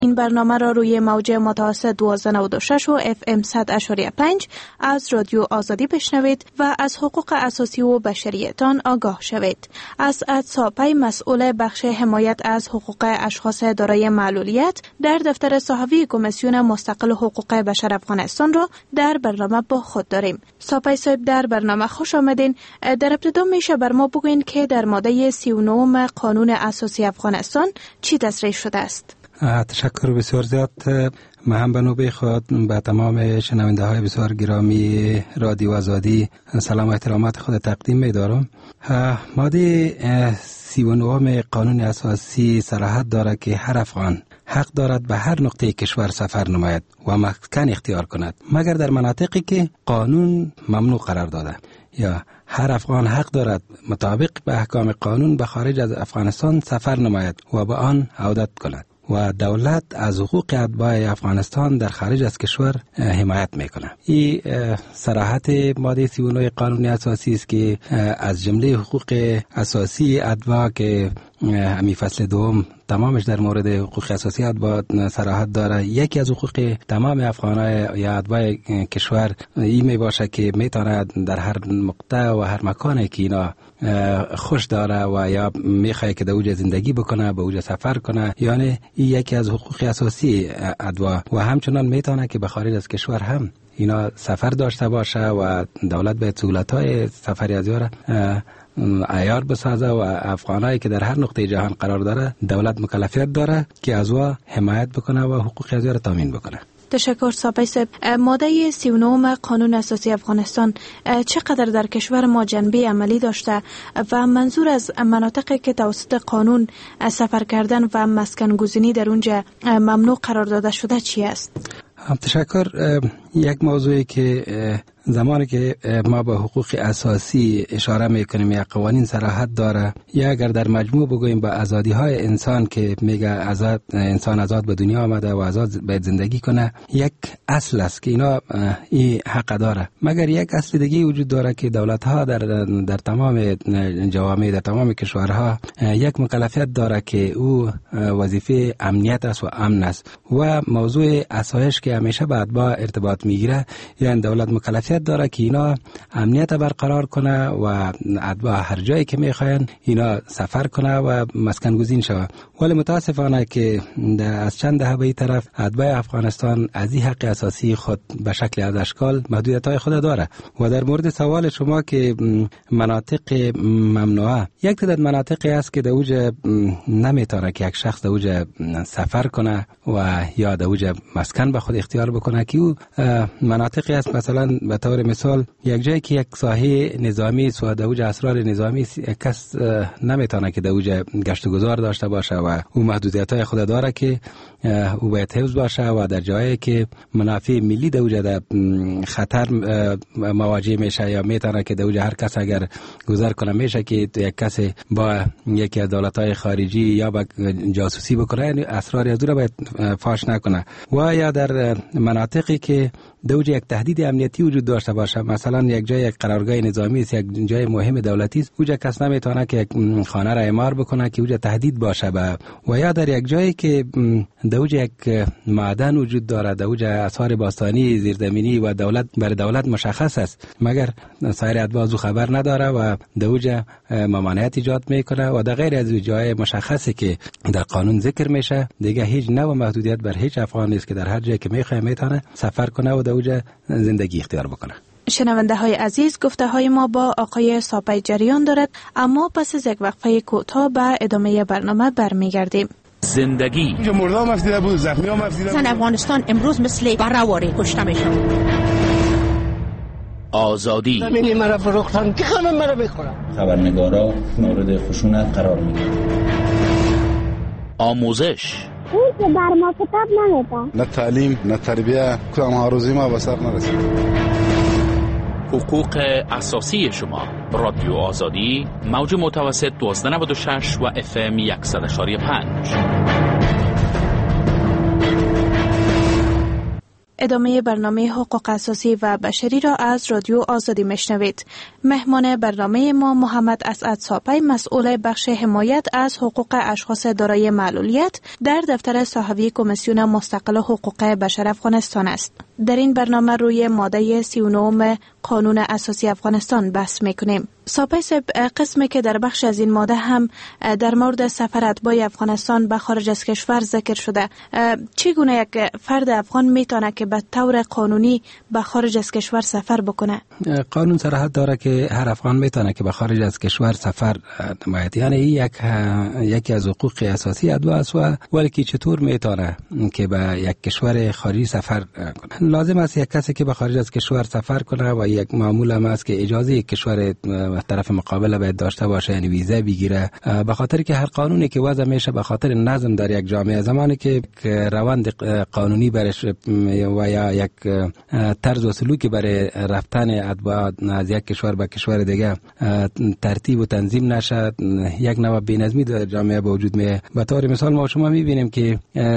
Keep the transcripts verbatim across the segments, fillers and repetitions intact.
این برنامه را روی موج متوسط دوازده نود و شش و اف ام صد اشاری پنج از رادیو آزادی بشنوید و از حقوق اساسی و بشریتان آگاه شوید. اسعد ساپی مسئول بخش حمایت از حقوق اشخاص دارای معلولیت در دفتر صحفی کمیسیون مستقل حقوق بشر افغانستان را در برنامه با خود داریم. ساپی صاحب در برنامه خوش آمدین. در ابتدا میشه بر ما بگوین که در ماده سی و نه قانون اساسی افغانستان چی تصریح شده است؟ تشکر بسیار زیاد. من هم به نوبه خود به تمام شنونده های بسیار گرامی رادیو آزادی سلام و احترامات خود تقدیم می دارم. ماده سی و نه قانون اساسی صراحت دارد که هر افغان حق دارد به هر نقطه کشور سفر نماید و مسکن اختیار کند مگر در مناطقی که قانون ممنوع قرار داده، یا هر افغان حق دارد مطابق به احکام قانون به خارج از افغانستان سفر نماید و به آن عودت کند و دولت از حقوق اتباع افغانستان در خارج از کشور حمایت میکنه. این صراحت ماده سی و نه قانون اساسی است که از جمله حقوق اساسی اتباع که همین فصل دوم تمامش در مورد حقوق اساسی اتباع صراحت داره، یکی از حقوق تمام افغانای یا اتباع کشور این می باشه که میتواند در هر مقطع و هر مکانی که اینا خوش داره و یا میخواد که در اوج زندگی بکنه، به اوج سفر کنه، یعنی این یکی از حقوق اساسی اتباع و همچنان میتونه که به خارج از کشور هم اینا سفر داشته باشه و دولت به سهولت‌های سفری از یاره عیار بسازه و افغانایی که در هر نقطه جهان قرار داره دولت مکلفیت داره که از او حمایت بکنه و حقوق از یاره تامین بکنه. تشکر ساپی صاحب. ماده سی و نه قانون اساسی افغانستان چقدر در کشور ما جنبه عملی داشته و منظور از مناطقی که توسط قانون سفر کردن و مسکن گزینی در اونجا ممنوع قرار داده شده چی است؟ تشکر. یک موضوعی که زمانی که ما به حقوق اساسی اشاره میکنیم یا قوانین صراحت داره، یا اگر در مجموع بگوییم به آزادی های انسان که میگه آزاد انسان آزاد به دنیا آمده و آزاد باید زندگی کنه، یک اصل است که اینا این حق داره. مگر یک اصل دیگه وجود داره که دولت ها در در تمام جوامع در تمام کشورها یک مکلفیت داره که او وظیفه امنیت است و امن است و موضوع آسایش که همیشه با اتباع ارتباط میگیره، یعنی دولت مکلفیت داره که اینا امنیت برقرار کنه و اتباع هر جایی که میخواین اینا سفر کنه و مسکن گزین شوه. ولی متاسفانه که از چند دهه به این طرف اتباع افغانستان از این حق اساسی خود به شکل از اشکال محدودیت‌های خود داره. و در مورد سوال شما که مناطق ممنوعه، یک تعداد مناطقی است که در اوج نمیتونه که یک شخص در اوج سفر کنه و یا در اوج مسکن به خود اختیار بکنه، که او مناطقی است مثلا به طور مثال یک جایی که یک ساحه نظامی سو در اوج اسرار نظامی کس نمیتونه که در اوج گشت و گذار داشته باشه و او محدودیت‌های خود داره که او باید حفظ باشه و در جایی که منافع ملی در اوج در خطر مواجه میشه یا میتونه که در اوج هر کس اگر گذر کنه میشه که یک کس با یکی از دولت‌های خارجی یا با جاسوسی بکنه، یعنی اسرار از دور باید فاش نکنه. و یا در مناطقی که دوج یک تهدید امنیتی وجود داشته باشه، مثلا یک جای یک قرارگاه نظامی است، یک جای مهم دولتی است، اونجا کس نمیتونه که خانه را اعمار بکنه که اونجا تهدید باشه به. و یا در یک جایی که دوج یک معدن وجود داره، دوج آثار باستانی زیرزمینی و دولت برای دولت مشخص است مگر سایر اتباع از خبر نداره و دوج ممانعت ایجاد میکنه و در غیر از جای مشخصی که در قانون ذکر میشه، دیگه هیچ نوع محدودیت بر هیچ افغان نیست که در هر جایی که میخواد میتونه سفر کنه و اوج زندگی اختیار بکنه. شنونده های عزیز، گفته های ما با آقای ساپی جریان دارد، اما پس از یک وقفه کوتاه به ادامه برنامه برمیگردیم. زندگی اینجا مردم افتیده بود، زخمی هم افتیده بود. زن افغانستان امروز مثل برهواری کشته میشن. آزادی زمینی مرا فروختن که خانم مرا بخورم. خبرنگارا مورد خشونت قرار میگیرن. آموزش اون که بر ما کتاب نمیده، نه تعلیم نه تربیه، کدام آرزوی ما به سر نرسید. حقوق اساسی شما. رادیو آزادی موج متوسط دوازده نود و شش و اف ام صد اشاری پنج. ادامه برنامه حقوق اساسی و بشری را از رادیو آزادی میشنوید. مهمان برنامه ما محمد اسعد ساپی، مسئول بخش حمایت از حقوق اشخاص دارای معلولیت در دفتر صحوی کمیسیون مستقل حقوق بشر افغانستان است. در این برنامه روی ماده سی و نه قانون اساسی افغانستان بحث میکنیم. ساپی صاحب، قسمی که در بخش از این ماده هم در مورد سفر اتباع افغانستان به خارج از کشور ذکر شده. چگونه یک فرد افغان میتونه که به طور قانونی به خارج از کشور سفر بکنه؟ قانون صراحت داره که هر افغان میتونه که به خارج از کشور سفر نماید. یعنی یک یکی از حقوق اساسی اتباع است و ولی که چطور میتونه که به یک کشور خارجی سفر کنه. لازم است یک کسی که به خارج از کشور سفر کنه و یک معمول هم است که اجازه یک کشور طرف مقابل باید داشته باشه، یعنی ویزا بگیره، به خاطر که هر قانونی که وضع میشه به خاطر نظم در یک جامعه، زمانی که روند قانونی برش و یا یک طرز و سلوکی برای رفتن اتباع از یک کشور به کشور دیگه ترتیب و تنظیم نشه، یک نوع بی‌نظمی در جامعه به وجود میاد. به طور مثال ما شما میبینیم که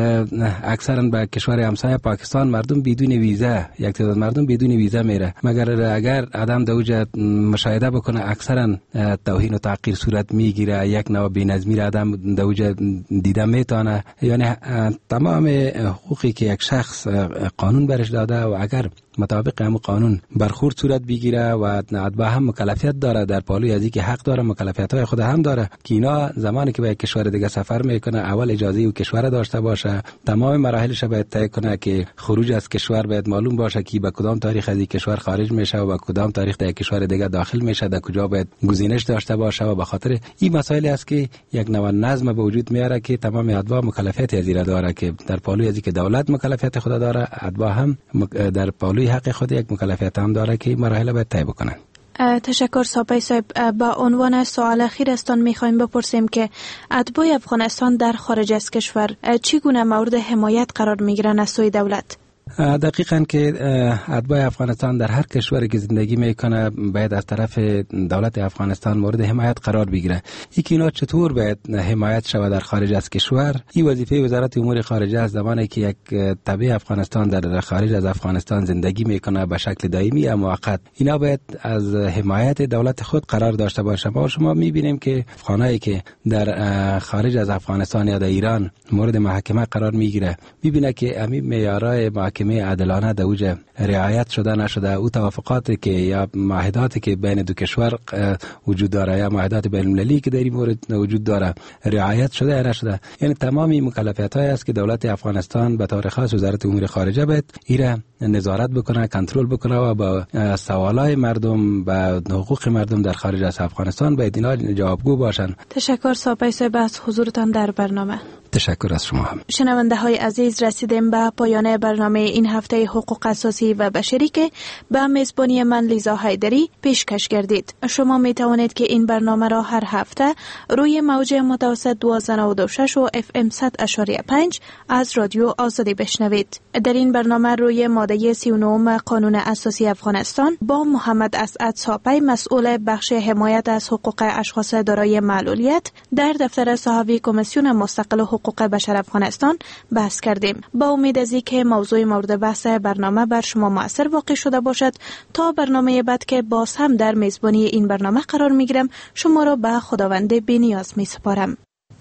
اکثرا به کشور همسایه پاکستان مردم بدون ویزا، یک تعداد مردم بدون ویزا میره، مگر اگر آدم دوجه مشاهده بکنه اکثرا توهین و تحقیر صورت میگیره، یک نوع بی‌نظمی را آدم دوجه دیده میتونه. یعنی تمام حقوقی که یک شخص قانون برش داده و اگر مطابق هم قانون برخورد صورت بگیره و اتباع هم مکلفیت داره در پالوی از اینکه حق داره، مکلفیت های خود هم داره که اینا زمانی که به یک کشور دیگه سفر میکنه اول اجازه او کشور داشته باشه، تمام مراحلش باید طی کنه که خروج از کشور باید معلوم باشه که به کدام تاریخ از این کشور خارج میشه و به کدام تاریخ در کشور دیگه داخل میشه، در کجا باید گزینش داشته باشه. و به خاطر این مسائل است که یک نوع نظم به وجود میاره که تمام اتباع مکلفیت از این داره که در پالوی از اینکه دولت مکلفیت خود داره، اتباع هم در پالوی حق خود یک مکلفیت هم داره که مراحل باید طی بکنن. تشکر ساپی صاحب. با عنوان سوال اخیر استان میخوایم بپرسیم که اتباع افغانستان در خارج از کشور چگونه مورد حمایت قرار میگیرن از سوی دولت؟ دقیقاً که اتباع افغانستان در هر کشوری که زندگی میکنه باید از طرف دولت افغانستان مورد حمایت قرار بگیره. یکی اینا چطور باید حمایت شود در خارج از کشور؟ این وظیفه وزارت امور خارجه است. زمانی که یک تبع افغانستان در خارج از افغانستان زندگی میکنه به شکل دائمی یا موقت، اینا باید از حمایت دولت خود قرار داشته باشه. ما شما میبینیم که افغانایی که در خارج از افغانستان یا در ایران مورد محاکمه قرار میگیره، میبینه که همین معیارهای محاکمه عادلانه در اوج رعایت شده نشده. او توافقاتی که یا معاهداتی که بین دو کشور وجود داره یا معاهدات بین المللی که در این مورد وجود داره رعایت شده یا نشده. یعنی تمامی مکلفیت‌هایی است که دولت افغانستان به طور خاص وزارت امور خارجه باید ایره نظارت بکنه، کنترل بکنه و با سوالای مردم و حقوق مردم در خارج از افغانستان باید اینا جوابگو باشن. تشکر ساپی صاحب از حضورتان در برنامه. تشکر از شما هم. شنونده های عزیز، رسیدیم به پایان برنامه این هفته حقوق اساسی و بشری که به میزبانی من لیزا حیدری پیشکش کردید. شما می توانید که این برنامه را هر هفته روی موج متوسط دوازده نود و شش و اف ام صد اشاری پنج از رادیو آزادی بشنوید. در این برنامه روی ماده سی و نه قانون اساسی افغانستان با محمد اسعد ساپی، مسئول بخش حمایت از حقوق اشخاص دارای معلولیت در دفتر صحوی کمیسیون مستقل حقوق بشر افغانستان بحث کردیم. با امید از اینکه موضوع مورد بحث برنامه بر شما مؤثر واقع شده باشد، تا برنامه بعد که باز هم در میزبانی این برنامه قرار میگیرم، شما را به خداوند بی‌نیاز میسپارم.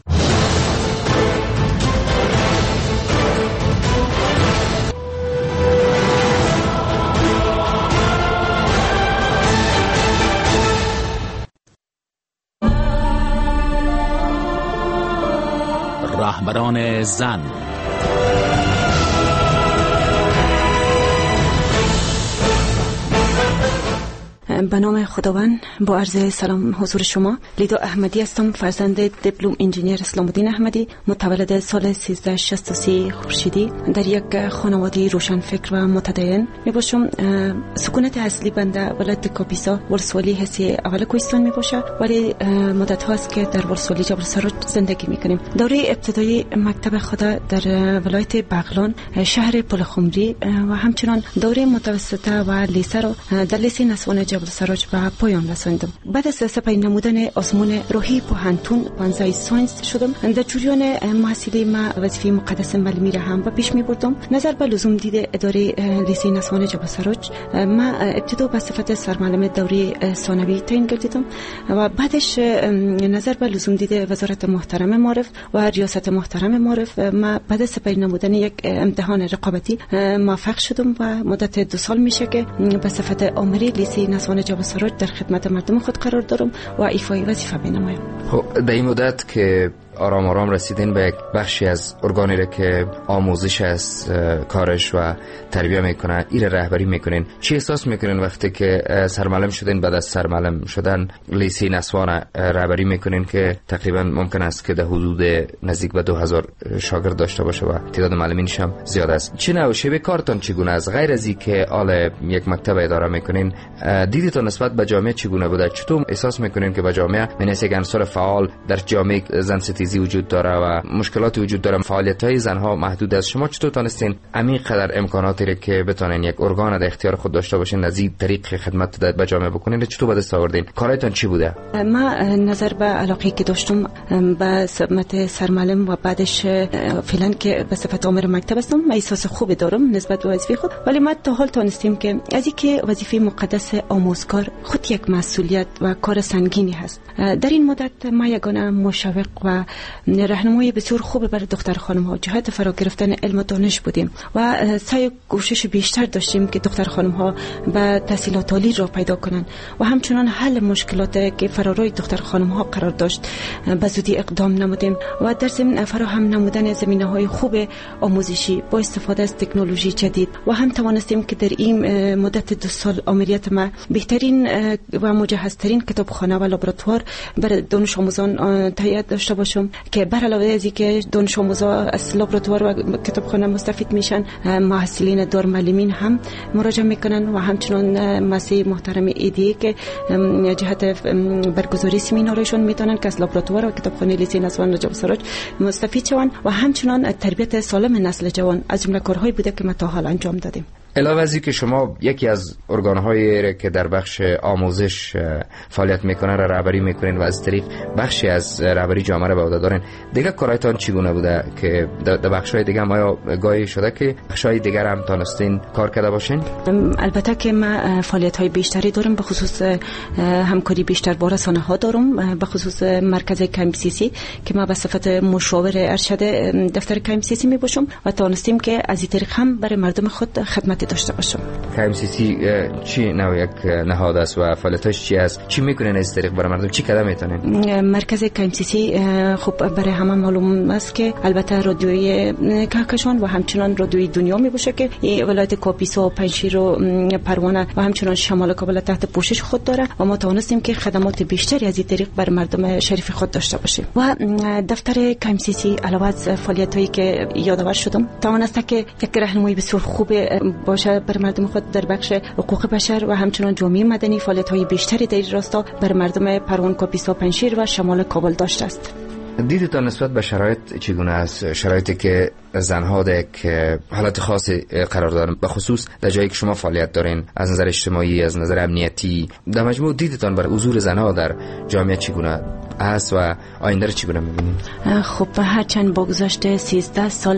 رهبران زن. به نام خداوند، با عرض سلام حضور شما. لیدا احمدی هستم، فرزند دیپلم انجینیر اسلام الدین احمدی، متولد سال سیزده شصت و سه خورشیدی در یک خانواده روشنفکر و متدین می باشم. سکونت اصلی بنده ولایت کاپیسا ولسوالی حسی اول کوهستان می باشه، ولی مدت هاست که در ولسوالی جبل سراج زندگی می کنیم. دوره ابتدایی مکتب خود در ولایت بغلان شهر پلخمری و همچنان دوره متوسطه و لیسه رو در لیسه نسوان جبل سراج و پایان رساندم. بعد از سپری نمودن آزمون روحی پوهنتون پانزده ساینس شدم. در جریان محصولی ما وظیفه مقدس معلمی را هم به پیش می بردم. نظر به لزوم دید اداره لیسه نسوان جبل سراج ما ابتدا به صفت سرمعلم دوره ثانوی تعیین گردیدم و بعدش نظر به لزوم دید وزارت محترم معارف و ریاست محترم معارف ما بعد از سپری نمودن یک امتحان رقابتی موفق شدم و مدت دو سال میشه که به صفت آمری لیسه نسوان جبل سراج در خدمت مردم خود قرار دارم و ایفای وظیفه بنمایم. خب در این مدت که آرام آرام رسیدین به یک بخشی از ارگانی را که آموزش از کارش و تربیه میکنه ایره رهبری میکنین، چی احساس میکنین وقتی که سرمعلم شدین؟ بعد از سرمعلم شدن لیسه نسوان رهبری میکنین که تقریبا ممکن است که در حدود نزدیک به دو هزار شاگرد داشته باشه و تعداد معلمینش هم زیاد است. چه نوع شیوه کارتون چگونه است؟ غیر از اینکه آل یک مکتب اداره میکنین، دیدتون نسبت به جامعه چگونه بوده؟ چطور احساس میکنین که به جامعه منیس یک عنصر فعال در جامعه زن ستیزی وجود داره و مشکلات وجود داره، فعالیت‌های زنها محدود است؟ شما چطور تونستین عمیق قدر امکاناتی را که بتونین یک ارگان در اختیار خود داشته باشین از این طریق خدمت به جامعه بکنین چطور به دست آوردین؟ کارایتون چی بوده؟ ما نظر به علاقه که داشتم به صفت سرمعلم و بعدش فعلا که به صفت آمر مکتب هستم، من احساس خوبی دارم نسبت به وظیفه خود، ولی ما تا حال تونستیم که از اینکه وظیفه مقدس آموزگار خود یک مسئولیت و کار سنگینی هست. در این مدت ما یگانه مشوق و راهنمای بسیار خوب برای دختر خانم ها جهت فرا گرفتن علم و دانش بودیم و سعی کوشش بیشتر داشتیم که دختر خانم ها به تحصیلات عالی را پیدا کنند و همچنان حل مشکلات که فراروی دختر خانم ها قرار داشت به زودی اقدام نمودیم و در ضمن فراهم نمودن زمینه های خوب آموزشی با استفاده از تکنولوژی جدید و هم توانستیم که در این مدت دو سال آمریت ما بهترین و مجهزترین کتابخانه و لابراتوار برای دانش آموزان تهیه داشته باشم که بر علاوه از اینکه دانش آموزان از لابراتوار و کتابخانه مستفید میشن، محصلین دار معلمین هم مراجعه میکنن و همچنان مسیح محترم ایدی که جهت برگزاری سمینارشون میتونن که از لابراتوار و کتابخانه لیسه نسوان جبل سراج مستفید شوند و همچنان تربیت سالم نسل جوان از جمله کارهایی بوده که ما تا حال انجام دادیم. علاوه از اینکه شما یکی از ارگان‌هایی که در بخش آموزش فعالیت میکنن را رهبری میکنین و از طریق بخشی از رهبری جامعه را به عهده دارین، دیگه کارایتان چگونه بوده که در بخش‌های دیگه ما یا گاهی شده که بخش‌های دیگر هم تونستین کار کرده باشین؟ البته که ما فعالیت‌های بیشتری دارم، به خصوص همکاری بیشتر با رسانه‌ها دارم، به خصوص مرکز کمسیسی که ما به صفت مشاور ارشد دفتر کمسیسی میباشم و تونستیم که از این طریق هم برای مردم خود خدمت داشته باشم. که ام سی سی چی نوع یک نهاد است و فعالیتش چی است؟ چی میکنین از طریق برای مردم چی قدم میتونین؟ مرکز که ام سی سی خب برای همه معلوم است که البته رادیوی کهکشان و همچنان رادیوی دنیا میباشه که ولایت کاپیسا و پنجشیر و پروانه و همچنان شمال کابل تحت پوشش خود داره و ما توانستیم که خدمات بیشتری از این طریق برای مردم شریف خود داشته باشیم. و دفتر که ام سی سی علاوه از فعالیتایی که یادآور شدم توانسته که یک راهنمایی بسیار خوب باشه بر مردم خود در بخش حقوق بشر و همچنان جامعه مدنی فعالیت‌های بیشتری در این راستا بر مردم پروان، کاپیسا، پنجشیر و شمال کابل داشته است. دیدتان نسبت به شرایط چگونه است؟ شرایطی که زنها در یک حالت خاصی قرار دارن، به خصوص در جایی که شما فعالیت دارین، از نظر اجتماعی، از نظر امنیتی، در مجموع دیدتان بر حضور زنها در جامعه چگونه است و آینده را چگونه می‌بینید؟ خب هرچند با گذشت سیزده سال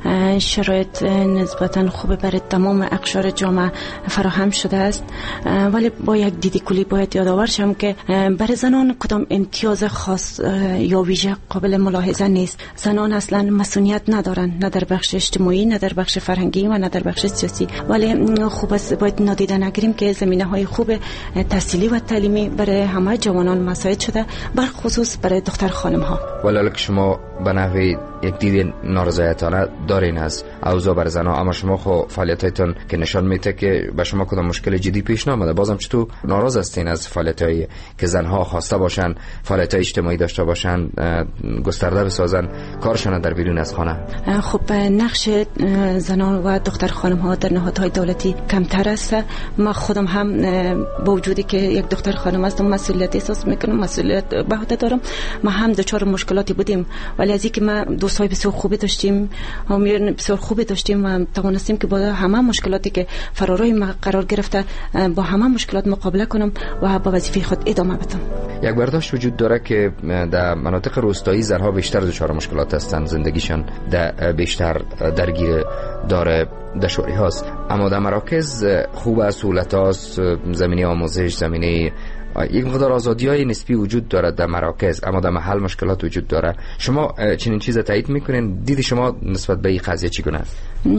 شرایط نسبتاً خوب برای تمام اقشار جامعه فراهم شده است، ولی با یک دیدی کلی باید یادآور شم که برای زنان کدام امتیاز خاص یا ویژه قابل ملاحظه نیست. زنان اصلا مسئولیت ندارن، نه در بخش اجتماعی، نه در بخش فرهنگی و نه در بخش سیاسی، ولی خوب است باید نادیده نگیریم که زمینه‌های خوب تحصیلی و تعلیمی برای همه جوانان مساعد شده، بر خصوص برای دختر خانم ها. ولی شما به نحوی یک دید نارضایتانه دارین از اوضاع بر زنها، اما شما خو فعالیتاتون که نشان میده که به شما کدام مشکل جدی پیش نامده، بازم چطور ناراض هستین از فعالیتایی که زنها خواسته باشن فعالیت اجتماعی داشته باشن، گسترده بسازن کارشون در بیرون از خانه؟ خب نقش زنان و دختر خانم ها در نهادهای دولتی کمتر است. ما خودم هم با وجودی که یک دختر خانم هستم مسئولیت احساس میکنم، مسئولیت به عهده دارم ما هم دچار مشکلاتی بودیم، ولی از اینکه ما دوستای بسیار خوبی داشتیم، حامیان بسیار خوبی داشتیم و توانستیم که با همه مشکلاتی که فرارای ما قرار گرفته با همه مشکلات مقابله کنم و با وظیفه خود ادامه بدم. یک برداشت وجود داره که در مناطق روستایی زنها بیشتر دچار مشکلات هستند، زندگیشان در بیشتر درگیر داره دشواری هاست، اما در مراکز خوب است، سهولت هاست، زمینه آموزش، زمینه یک مقدار آزادی های نسبی وجود دارد در مراکز، اما در محل مشکلات وجود داره. شما چنین چیز تایید میکنین؟ دید شما نسبت به این قضیه چگونه است؟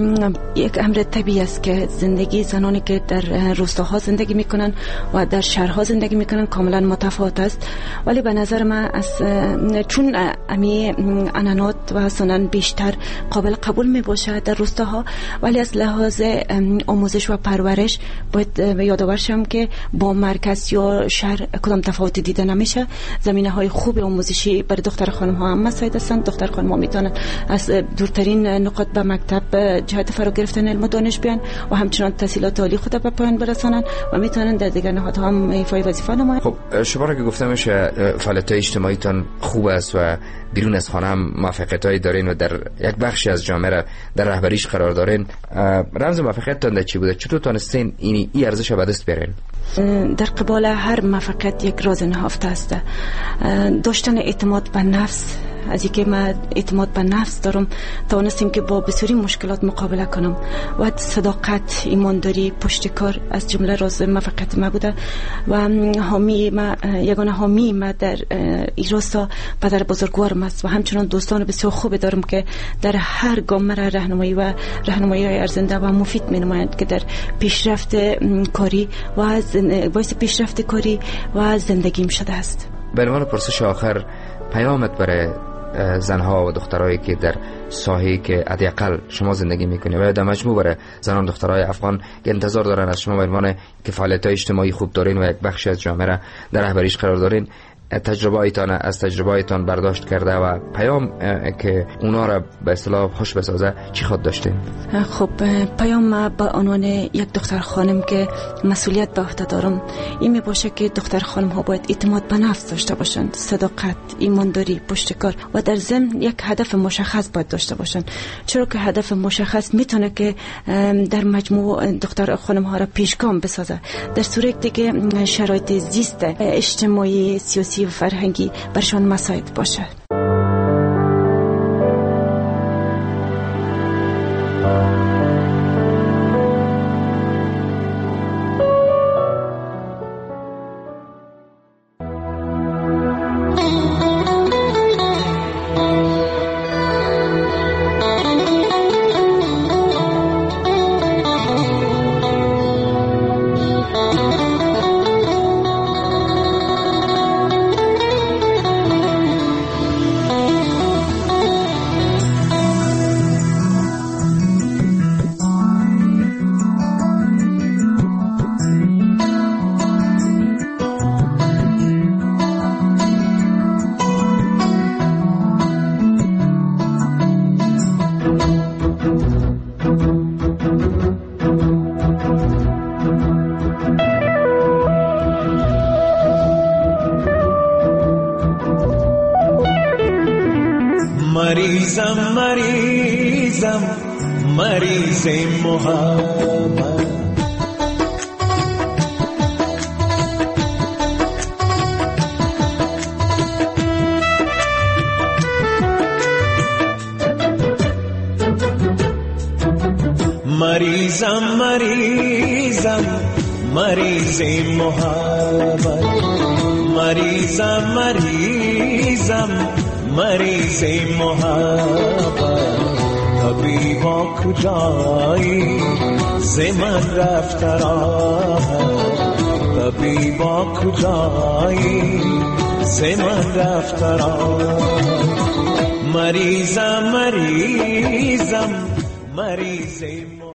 یک امر طبیعی است که زندگی زنانی که در روستاها زندگی میکنن و در شهرها زندگی میکنن کاملا متفاوت است، ولی به نظر من از چون امی عنعنات و سنن بیشتر قابل قبول میباشه در روستاها، ولی از لحاظ آموزش و پرورش باید یادآور شم که با مرکز یا شهر کدام تفاوتی دیده نمیشه. زمینه های خوب آموزشی برای دختر خانم ها هم مساعد هستند. دختر خانم ها میتونن از دورترین نقاط به مکتب جهت فرا گرفتن علم و دانش بیان و همچنان تحصیلات عالی خود به پایان برسانن و میتونن در دیگر نهادها هم ایفای وظیفه نمایند. خب شما را که گفتم میشه فعالیت‌های اجتماعیتان خوب است و بیرون از خانه هم موفقیت‌هایی دارین و در یک بخشی از جامعه را در رهبریش قرار دارین. رمز موفقیتتان در چی بوده؟ چطور تونستین این این ارزش به دست بیارین؟ در قبال هر موفقیت یک راز نهفته است. داشتن اعتماد به نفس، از اینکه من اعتماد به نفس دارم توانستیم که با بسیاری مشکلات مقابله کنم و صداقت، ایمانداری، پشتکار از جمله راز موفقیت ما بوده و حامی ما، یگانه حامی ما در این راستا پدر بزرگوارم است و همچنان دوستان بسیار خوب دارم که در هر گام مرا راهنمایی و راهنمایی های ارزنده و مفید می‌نمایند که در پیشرفت کاری و باعث پیشرفت کاری و زندگیم شده است. به عنوان پرسش آخر، پیامت برای زنها و دخترایی که در ساحه‌ای که حداقل شما زندگی میکنید و در مجموع برای زنان و دخترای افغان که انتظار دارن از شما به عنوان که فعالیت‌های اجتماعی خوب دارین و یک بخشی از جامعه را در رهبریش قرار دارین، تجربه‌ایتان از تجربه‌ایتان برداشت کرده و پیام که اونا را به اصطلاح خوش بسازه چی خود داشتین؟ خب پیام ما به عنوان یک دختر خانم که مسئولیت به عهده دارم این می باشه که دختر خانم ها باید اعتماد به نفس داشته باشند، صداقت، ایمانداری، پشتکار و در ضمن یک هدف مشخص باید داشته باشند، چرا که هدف مشخص میتونه که در مجموع دختر خانم ها را پیشگام بسازه در صورتی که شرایط زیست اجتماعی، سیاسی و فرهنگی برشان مساعد باشه. مریضم مریضم مریض محبت، مریضم مریضم مریض محبت، مریضم مریضم مریض محبت، طبیبا کجایی ز من رفت راحت، طبیبا کجایی ز من رفت راحت، مریضم مریضم مریض